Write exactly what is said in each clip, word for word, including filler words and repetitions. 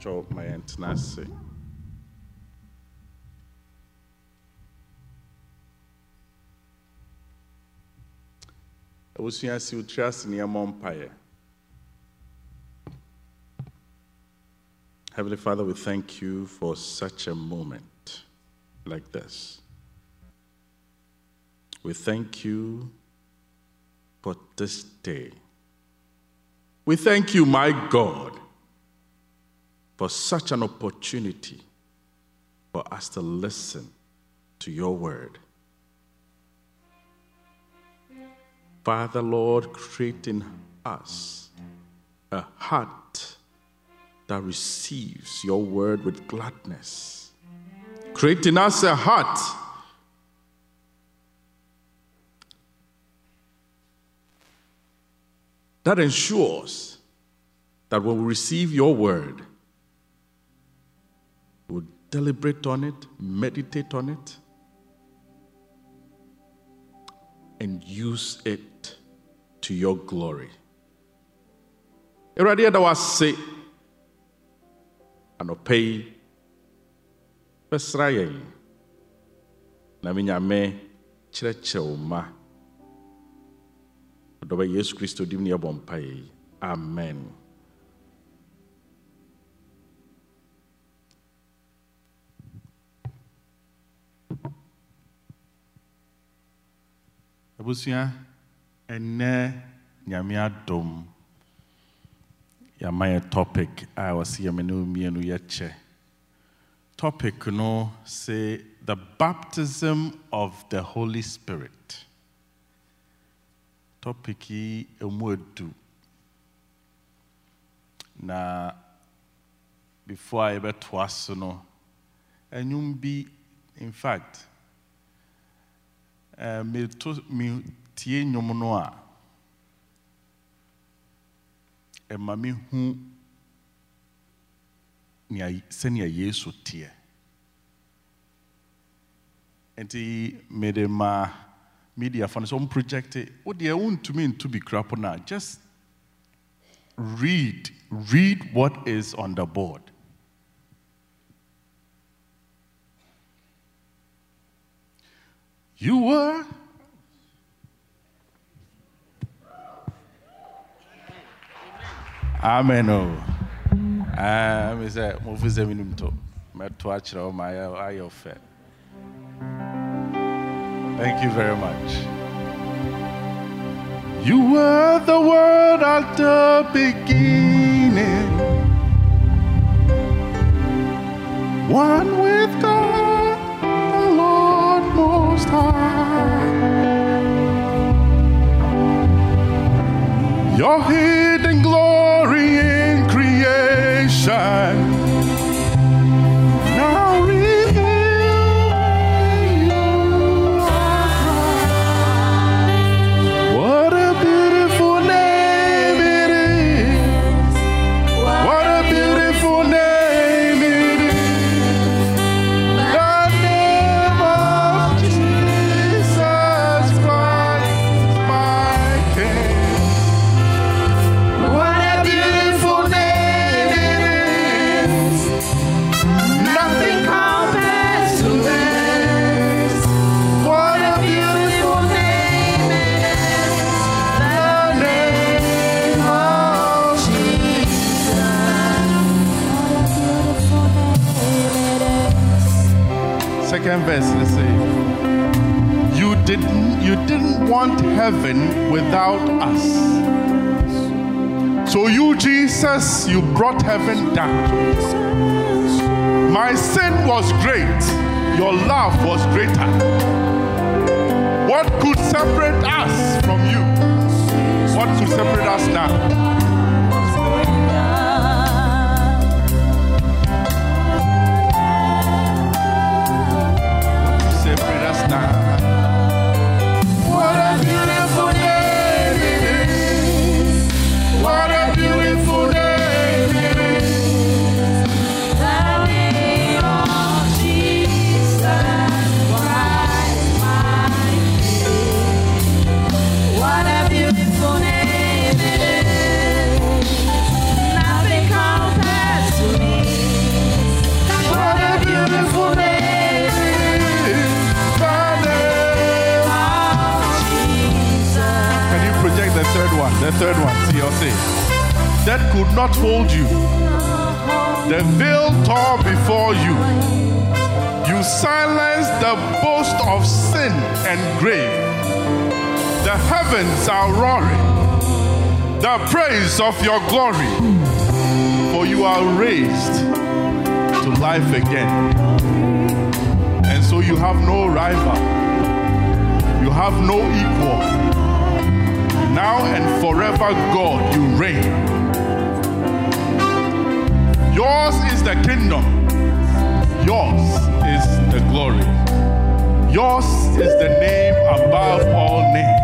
Pacho my antenasi. I was here to trust in your empire. Heavenly Father, we thank you for such a moment like this. We thank you for this day. We thank you, my God, for such an opportunity for us to listen to your word. Father, Lord, create in us a heart that receives your word with gladness. Create in us a heart that ensures that when we receive your word, we'll deliberate on it, meditate on it, and use it to your glory. Eradi ada wase anopei besraye na minyame kyerɛkyerɛw ma odoba Yesu Kristo dim ne yɛbɔ amen. Abusia ene nyame adom ya my topic I was here menu mienu yeche. Topic no say the baptism of the Holy Spirit. Topic yi emuedu. Na before I ever twas no enyum bi in fact Uh, me to me tie nyom no a e ma me hu nia senia Yesu tie enti me de ma media for some project o de want to mean to be crap na just read read what is on the board. You were Amen. Ah, me say mo fi se minum to. Me to a kire my ayo fe. Thank you very much. You were the word at the beginning, one with God, the Lord Most High. Your hidden glory in creation, now revealed in you are Christ. What a beautiful name it is. What a beautiful name it is. The name of Jesus Christ, my King. What a beautiful name it is. Nothing compares to this. What a beautiful name it is. The name of Jesus. Second verse, let's say, you didn't, you didn't want heaven without us. So you, Jesus, you brought heaven down. My sin was great. Your love was greater. What could separate us from you? What could separate us now? Separate us now. What a beautiful name it is. What a beautiful name it is. The name of Jesus Christ, my King. What a beautiful name it is. the third one. The third one. See, I'll say. That could not hold you. The veil tore before you. You silenced the boast of sin and grave. The heavens are roaring the praise of your glory, for you are raised to life again. And so you have no rival, you have no equal. Now and forever, God, you reign. Yours is the kingdom, yours is the glory, yours is the name above all names.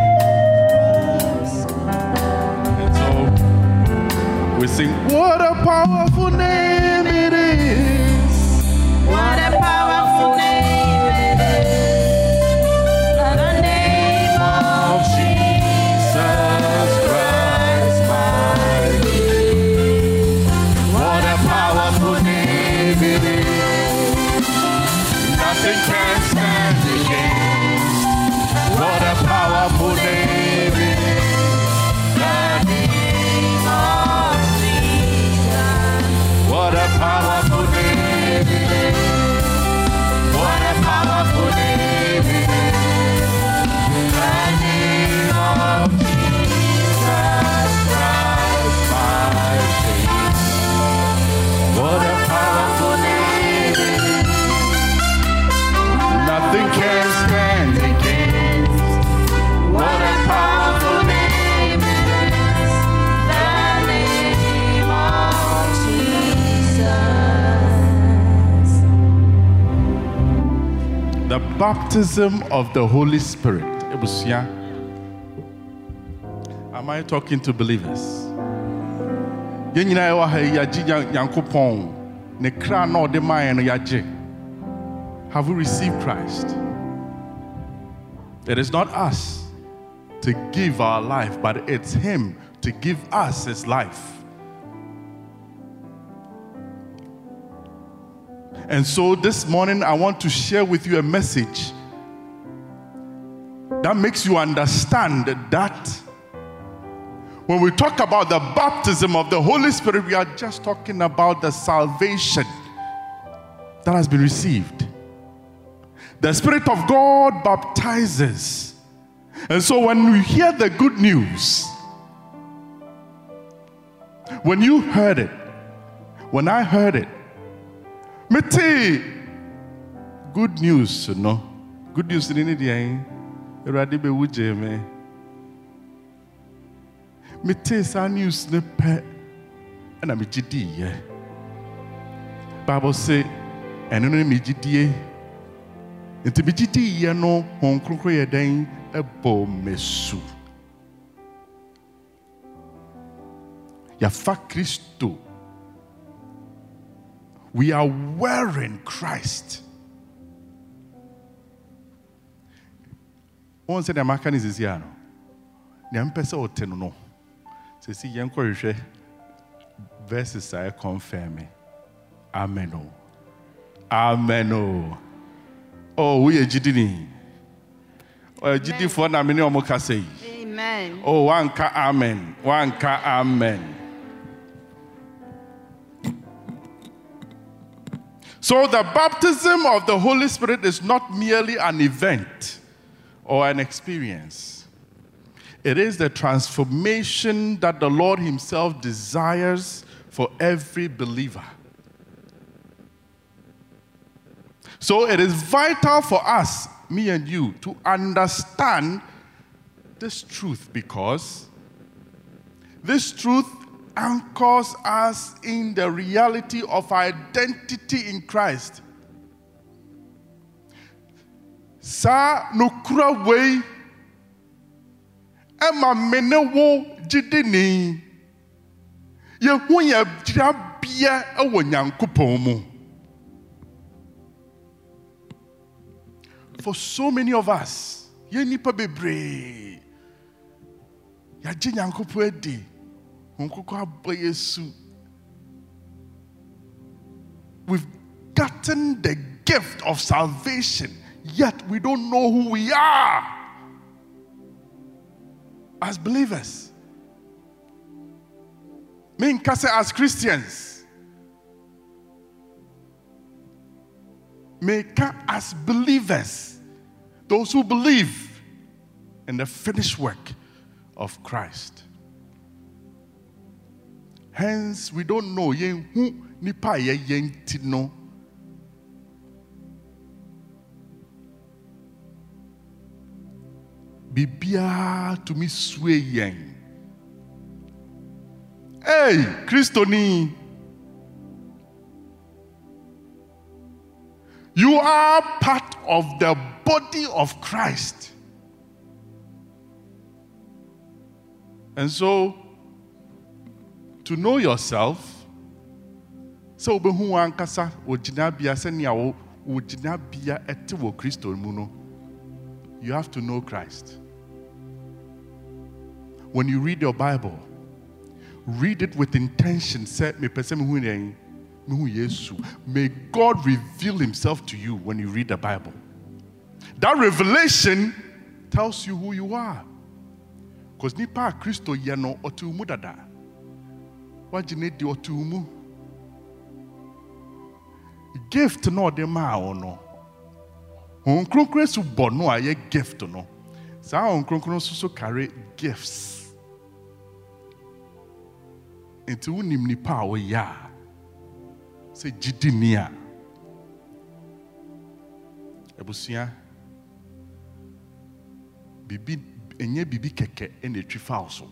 We sing, what a powerful name it is. What a powerful name it is. The name of Jesus Christ, my King. What a powerful name it is. Nothing can stand against. What a powerful name it is. What a powerful name it is. What a powerful name it is. The name of Jesus Christ, my King. What a powerful name it is. Nothing can stand against. What a powerful name it is. The name of Jesus. The baptism of the Holy Spirit. Am I talking to believers? Have we received Christ? It is not us to give our life, but it's Him to give us His life. And so this morning, I want to share with you a message that makes you understand that when we talk about the baptism of the Holy Spirit, we are just talking about the salvation that has been received. The Spirit of God baptizes. And so when we hear the good news, when you heard it, when I heard it, Mete, good news, no? Good news in the end. Radibe wuje me. Mete sa news ne pe, and I'm jidi ye. Bible say, and no me jidi. Into be jidi ye no hon krokro ye den ebo mesu. Ya fa Christo. We are wearing Christ. One said the American is here. The Empesa or Tenono. So see, young Korisha verses I confirm. Amen. Amen. Oh, we are Jidini. Oh, Jidi for Namini Omokase. Amen. Oh, one ka amen. One ka amen. So the baptism of the Holy Spirit is not merely an event or an experience. It is the transformation that the Lord Himself desires for every believer. So it is vital for us, me and you, to understand this truth, because this truth anchors us in the reality of our identity in Christ. Sa nukura wei ema menewo jidini ye hu ye drabia ewo Nyankopon mu. For so many of us, ye nipa bebre ya ji Nyankopon edi. We've gotten the gift of salvation, yet we don't know who we are as believers. Me nkase as Christians. Me ka as believers. Those who believe in the finished work of Christ. Hence, we don't know yen who nipa ye yen ti no. Bibia to me sway yen. Hey, Christoni. You are part of the body of Christ. And so, to know yourself, so be hu ankasa ojina bia senia wo ojina bia ete wo Kristo mu no. You have to know Christ. When you read your Bible, read it with intention. Say, me pese me hu yen, me hu Yesu. May God reveal himself to you when you read the Bible. That revelation tells you who you are. Because nipa Kristo yano otumu dada. Wajine di otumu. Gift no de ma ono. On kronkron su bono aye gift no. Sa on kronkron su so carry gifts. Enti unim nipa o ya. Se jidinia. Ebusia. Bibi enye bibi keke ene twifa also.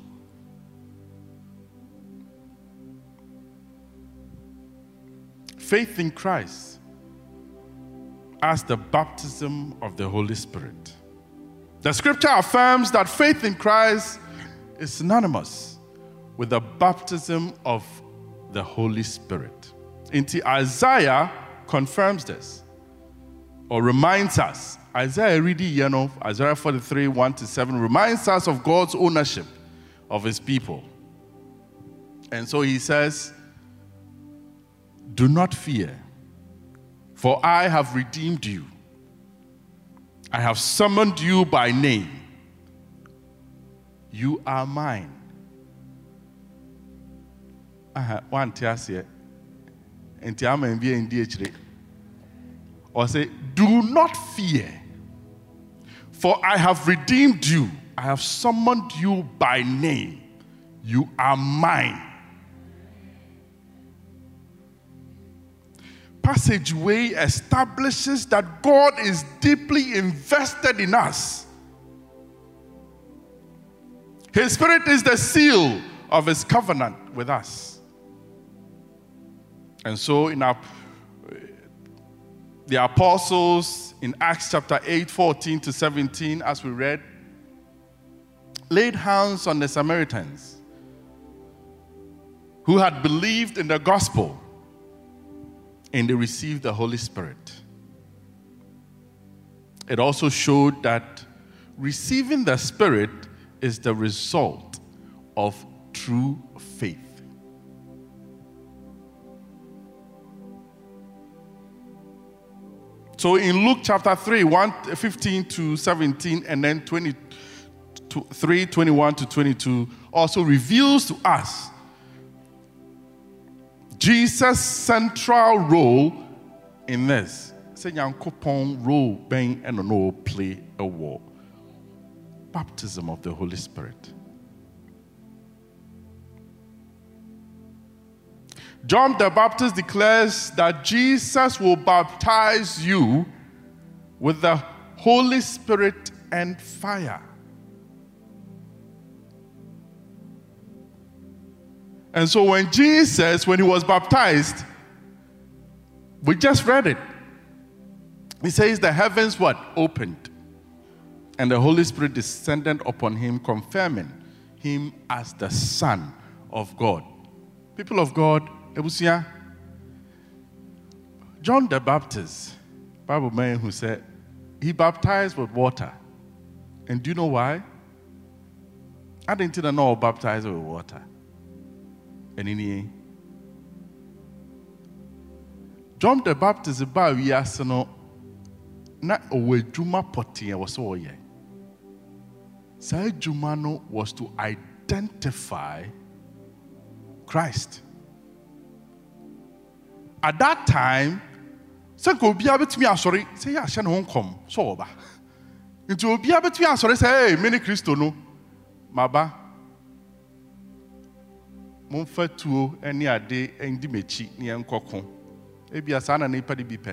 Faith in Christ as the baptism of the Holy Spirit. The scripture affirms that faith in Christ is synonymous with the baptism of the Holy Spirit. Inti Isaiah confirms this or reminds us. Isaiah reading, you know, Isaiah forty-three, one to seven reminds us of God's ownership of his people. And so he says, do not fear, for I have redeemed you. I have summoned you by name. You are mine. Aha, one tiasie. Enti ama mbie ndi echire. Or say, do not fear, for I have redeemed you. I have summoned you by name. You are mine. Passageway establishes that God is deeply invested in us. His Spirit is the seal of his covenant with us. And so in our the apostles in Acts chapter eight, fourteen to seventeen, as we read, laid hands on the Samaritans who had believed in the gospel, and they received the Holy Spirit. It also showed that receiving the Spirit is the result of true faith. So in Luke chapter three, one, fifteen to seventeen, and then twenty-three, twenty-one to twenty-two, also reveals to us Jesus' central role in this. Say Yankopon role being and no play a war. Baptism of the Holy Spirit. John the Baptist declares that Jesus will baptize you with the Holy Spirit and fire. And so when Jesus, when he was baptized, we just read it. He says the heavens what? Opened. And the Holy Spirit descended upon him, confirming him as the Son of God. People of God, Ebusia, John the Baptist, Bible man who said, he baptized with water. And do you know why? I didn't know baptized with water. And in John the Baptist ba wi aseno na owedwuma poti e was so ye. Say juma no was to identify Christ. At that time, say go be able to me sorry, say ya shen hon come, so ba. Into be able to me sorry, say, hey, many Christo no, maba. Monfa tuo any a day and dimechi ni enkokon. Ebi asana na ipa di bipe.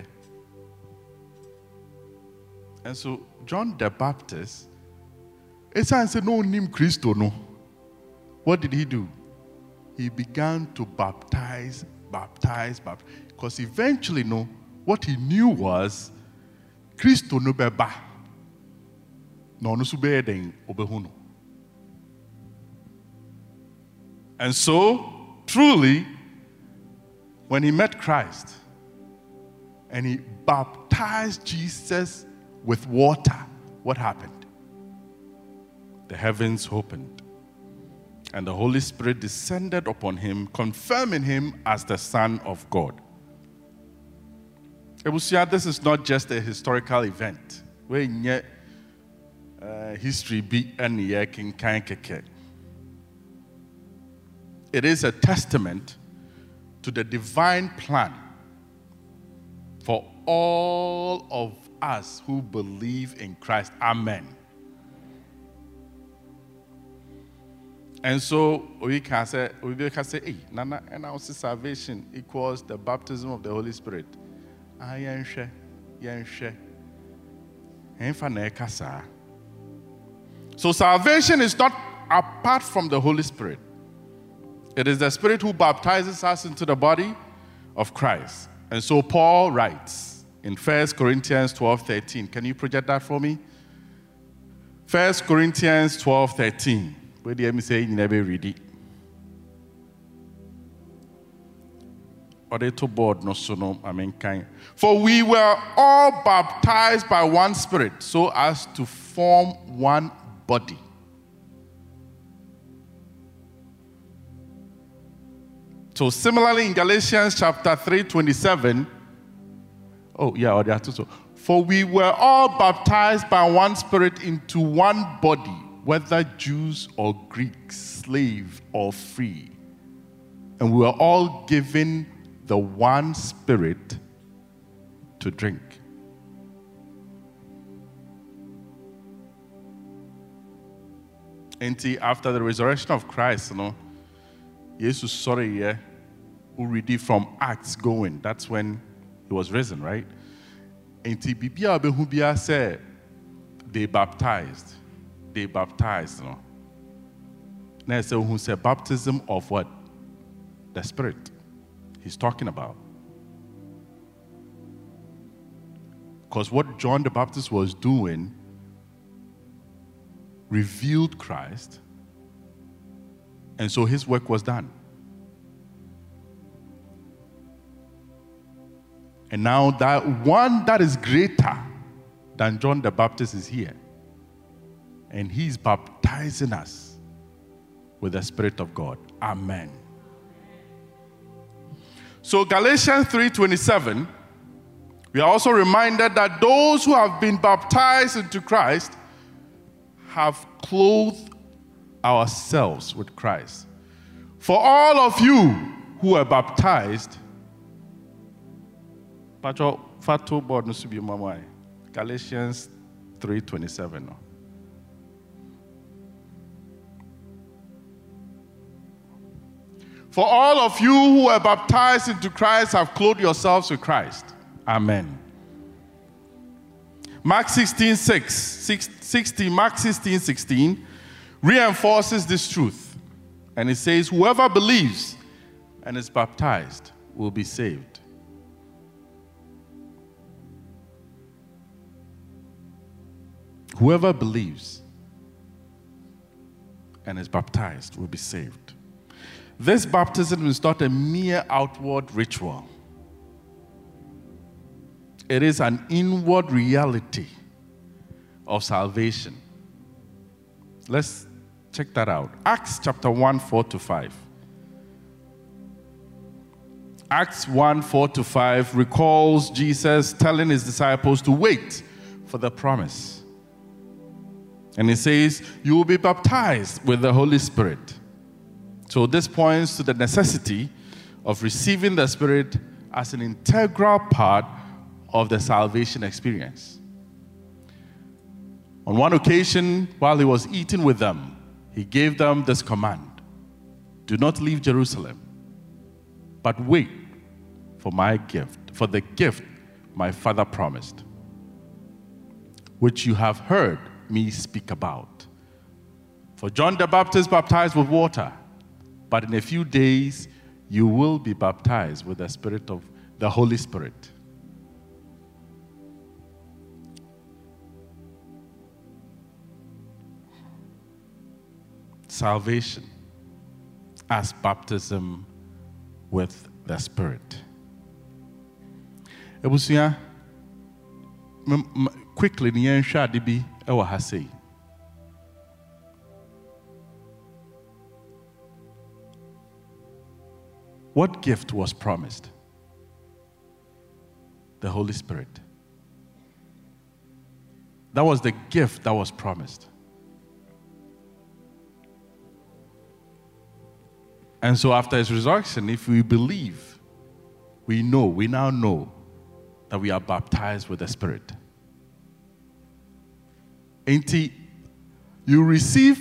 And so John the Baptist, it's said no name Christo no. What did he do? He began to baptize, baptize, baptize. Because eventually, no, what he knew was Christo no beba. No no sube den obehuno. And so, truly, when he met Christ and he baptized Jesus with water, what happened? The heavens opened and the Holy Spirit descended upon him, confirming him as the Son of God. This is not just a historical event. Where uh, history be any king kan keke. It is a testament to the divine plan for all of us who believe in Christ. Amen. And so we can say, we can say, hey, Nana, and our salvation equals the baptism of the Holy Spirit. Ah, yanshe, yanshe. So salvation is not apart from the Holy Spirit. It is the Spirit who baptizes us into the body of Christ. And so Paul writes in First Corinthians twelve thirteen. Can you project that for me? First Corinthians twelve thirteen. Where do you say you never read it? Or they to board no so no I mean kind. For we were all baptized by one Spirit, so as to form one body. So similarly in Galatians chapter three twenty-seven, oh yeah, or there are two. So, for we were all baptized by one Spirit into one body, whether Jews or Greeks, slave or free, and we were all given the one Spirit to drink. And after the resurrection of Christ, you know. Jesus, sorry, yeah, who read it from Acts going. That's when he was risen, right? And Bibia Behubia said, they baptized. They baptized, you know. Now, so who said baptism of what? The Spirit. He's talking about. Because what John the Baptist was doing revealed Christ. And so his work was done. And now that one that is greater than John the Baptist is here. And he's baptizing us with the Spirit of God. Amen. So Galatians three twenty-seven, we are also reminded that those who have been baptized into Christ have clothed ourselves with Christ. For all of you who are baptized, Galatians three twenty-seven. For all of you who are baptized into Christ have clothed yourselves with Christ. Amen. Mark sixteen six, sixteen, Mark sixteen sixteen reinforces this truth. And it says, whoever believes and is baptized will be saved. Whoever believes and is baptized will be saved. This baptism is not a mere outward ritual. It is an inward reality of salvation. Let's check that out. Acts chapter one, four to five. Acts one, four to five recalls Jesus telling his disciples to wait for the promise. And he says, you will be baptized with the Holy Spirit. So this points to the necessity of receiving the Spirit as an integral part of the salvation experience. On one occasion, while he was eating with them, he gave them this command: do not leave Jerusalem, but wait for my gift, for the gift my Father promised, which you have heard me speak about. For John the Baptist baptized with water, but in a few days you will be baptized with the Spirit of the Holy Spirit. Salvation as baptism with the Spirit. Ebusua, quickly ni yɛnhwɛ ade bi ɛwɔ ha sei. What gift was promised? The Holy Spirit. That was the gift that was promised. And so after his resurrection, if we believe, we know, we now know that we are baptized with the Spirit. Ain't he, you receive,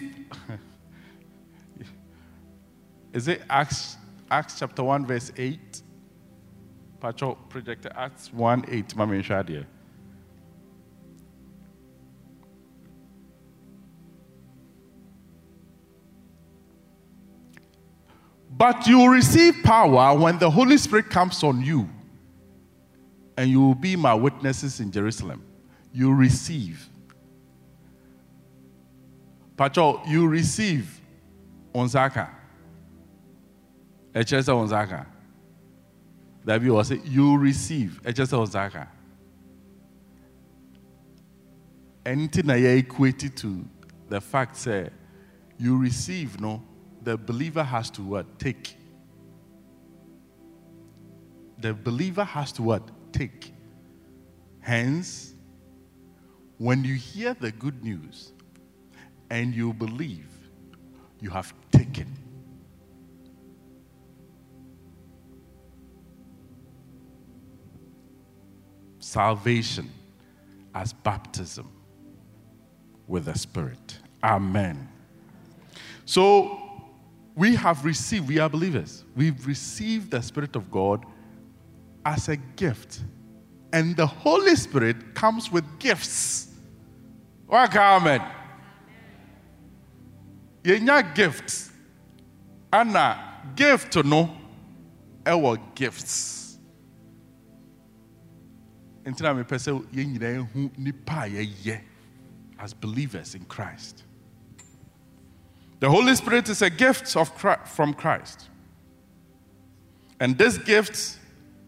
is it Acts, Acts chapter one, verse eight? Pacho projected Acts one, eight, Mama Shadia. But you will receive power when the Holy Spirit comes on you, and you will be my witnesses in Jerusalem. You receive. Pacho, you receive onzaka. Echesa onzaka. That be was it. You receive. Echesa onzaka. Anything I equated to the fact say you receive, no. The believer has to what? Take. The believer has to what? Take. Hence, when you hear the good news and you believe, you have taken. Salvation as baptism with the Spirit. Amen. So, we have received, we are believers, we've received the Spirit of God as a gift. And the Holy Spirit comes with gifts. Amen. Yenya gifts. Anna, gift to know our gifts. Until I'm a person who nipa ye as believers in Christ. The Holy Spirit is a gift of Christ, from Christ. And this gift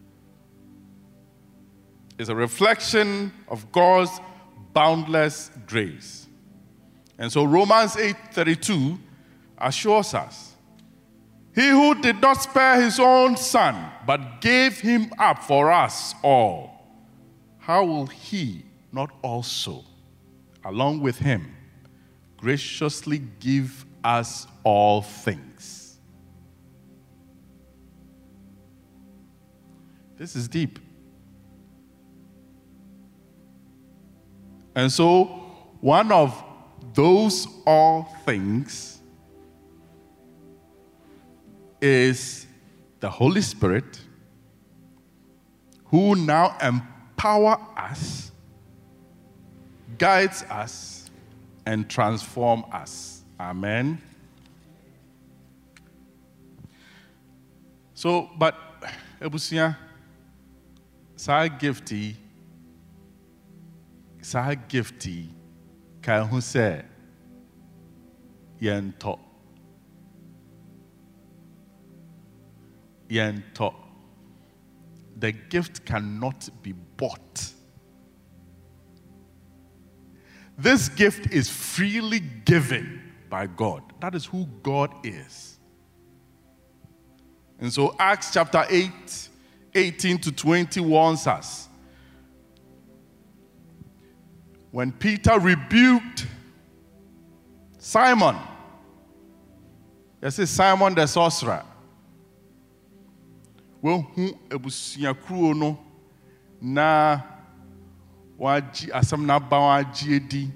is a reflection of God's boundless grace. And so Romans eight thirty-two assures us, he who did not spare his own son, but gave him up for us all, how will he not also, along with him, graciously give us all things? This is deep. And so, one of those all things is the Holy Spirit, who now empower us, guides us, and transform us. Amen. So, but Ebusia, sa gifty, sa gifty, kan hu say yento, yento. The gift cannot be bought. This gift is freely given by God. That is who God is. And so Acts chapter eight, eighteen to twenty warns us. When Peter rebuked Simon Yes, it's Simon the sorcerer. Well, who ebusia kruo no na waji asam na ba waji edi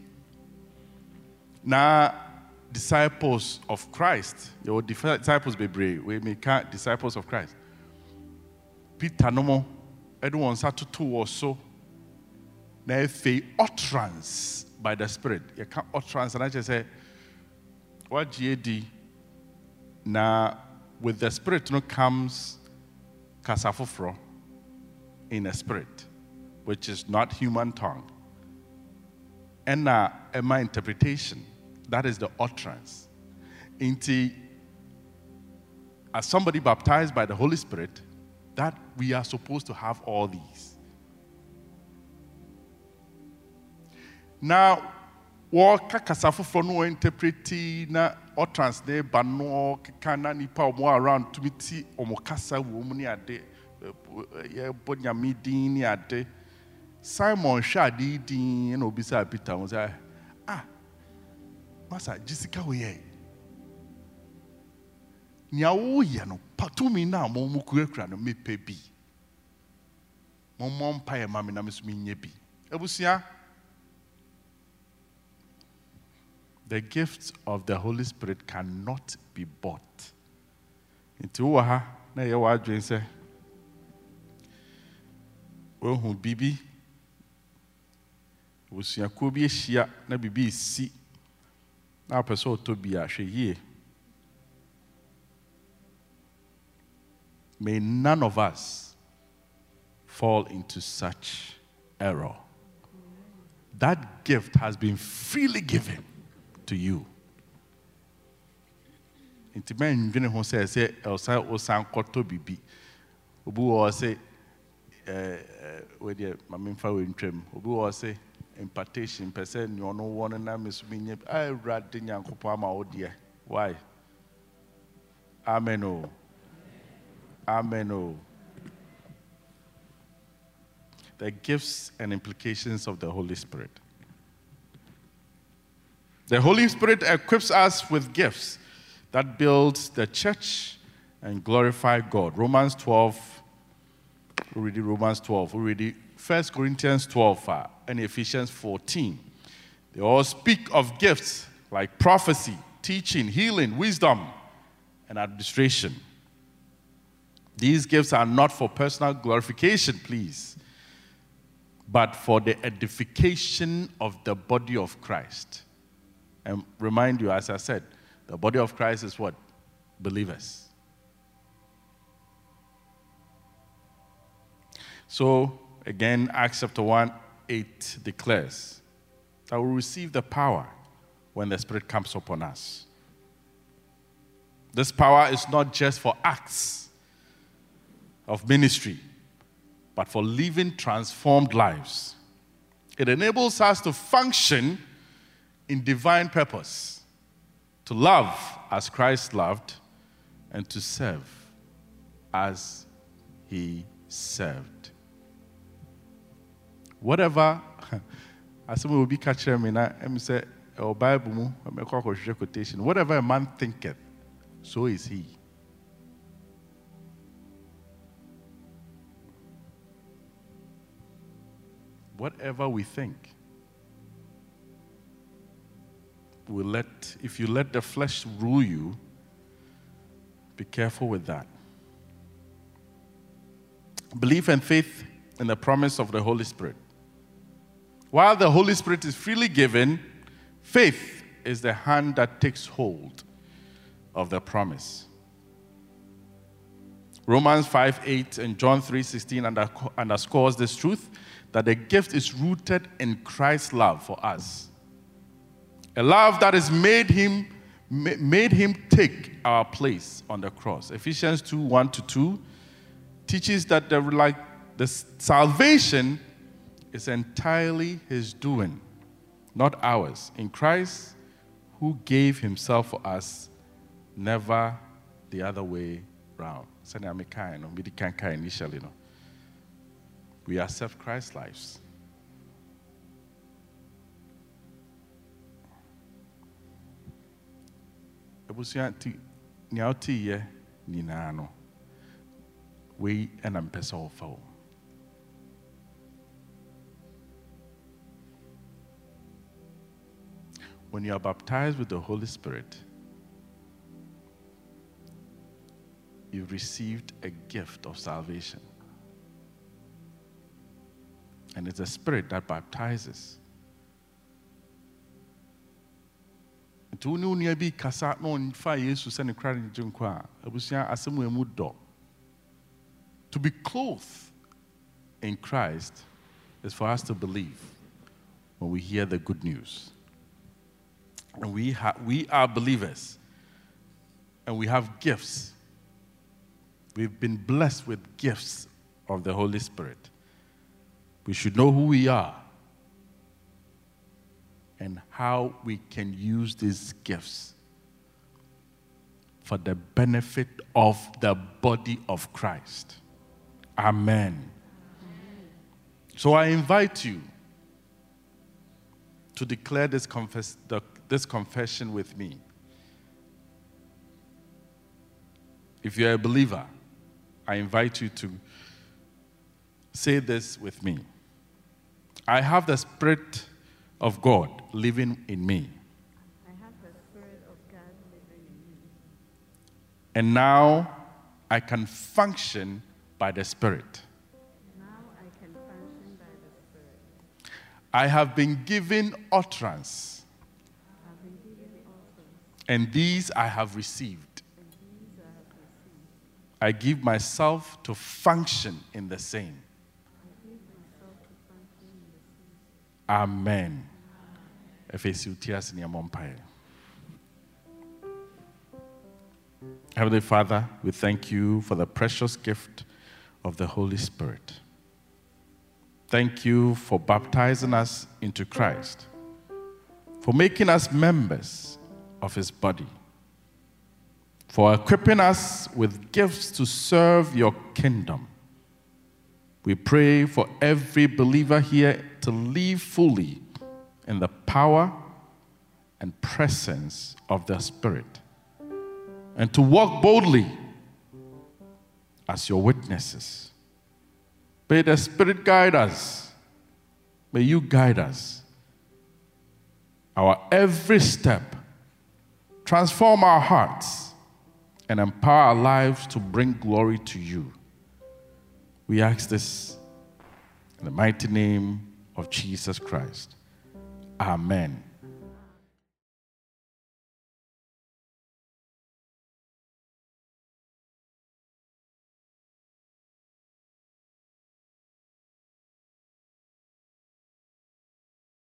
na disciples of Christ. Your disciples be brave. We make disciples of Christ. Peter no more. Everyone sat to two or so. Now fe utterance by the Spirit. You can't utterance, and I just say, what G A D now with the Spirit no comes kasafofro in a spirit, which is not human tongue. And now uh, my interpretation, that is the utterance. Into as somebody baptized by the Holy Spirit, that we are supposed to have all these. Now, what kasafofro no interpreti na utterance ne bano kana nipa omo around to miti omo kasa wo mu ni ade ye bonya midin ni ade Simon shadi din na obisa Peter won say ah masa Jessica we ye nya wo ye no patumi na mo mu kurakura no mepe bi mo mo mpa ye mame na mesumi nye bi ebusia. The gifts of the Holy Spirit cannot be bought. Into waha na ye wa adwen se wo hu bibi wo sua ko bi ehia na bibi si na person otobi a hwe yie. May none of us fall into such error. That gift has been freely given to you. Inti men ndwene ho say say elsa osan koto bibi obu wo say eh we dey mamemfa we ntwam obu wo say impartation person you no one na mesumi nye ai rade nyankopo ama wo de why amen o amen o. The gifts and implications of the Holy Spirit. The Holy Spirit equips us with gifts that build the church and glorify God. Romans twelve, we read Romans twelve, we read First Corinthians twelve, and Ephesians fourteen. They all speak of gifts like prophecy, teaching, healing, wisdom, and administration. These gifts are not for personal glorification, please, but for the edification of the body of Christ. And remind you, as I said, the body of Christ is what? Believers. So, again, Acts chapter one, eight declares that we receive the power when the Spirit comes upon us. This power is not just for acts of ministry, but for living transformed lives. It enables us to function in divine purpose, to love as Christ loved, and to serve as he served. Whatever, as we will be catching me now, I'm say, "Oh Bible, I'm a quotation. Whatever a man thinketh, so is he." Whatever we think, we let, if you let the flesh rule you, be careful with that. Belief and faith in the promise of the Holy Spirit. While the Holy Spirit is freely given, faith is the hand that takes hold of the promise. Romans five eight and John three sixteen underscores this truth, that the gift is rooted in Christ's love for us. A love that has made him, made him take our place on the cross. Ephesians two, one to two teaches that the, like, the salvation is entirely his doing, not ours. In Christ, who gave himself for us, never the other way round. Initially, no. We accept Christ's lives. Nyauti Ninano. We and I'm peso. When you are baptized with the Holy Spirit, you received a gift of salvation. And it's the Spirit that baptizes. To be kasa no fa Jesus and crying jinkwa abusia asemu emu do. To be clothed in Christ is for us to believe when we hear the good news. And we ha- we are believers. And we have gifts. We've been blessed with gifts of the Holy Spirit. We should know who we are and how we can use these gifts for the benefit of the body of Christ. Amen. Amen. So I invite you to declare this, confess, the, this confession with me. If you're a believer, I invite you to say this with me. I have the Spirit of God living in me. I have the Spirit of God living in me. And now I can function by the Spirit. Now I can function by the Spirit. I have been given utterance. I've been given utterance. And these I have received. And these I have received. I give myself to function in the same. I give myself to function in the same. Amen. Heavenly Father, we thank you for the precious gift of the Holy Spirit. Thank you for baptizing us into Christ, for making us members of his body, for equipping us with gifts to serve your kingdom. We pray for every believer here to live fully in the power and presence of the Spirit, and to walk boldly as your witnesses. May the Spirit guide us. May you guide us. Our every step, transform our hearts, and empower our lives to bring glory to you. We ask this in the mighty name of Jesus Christ. Amen.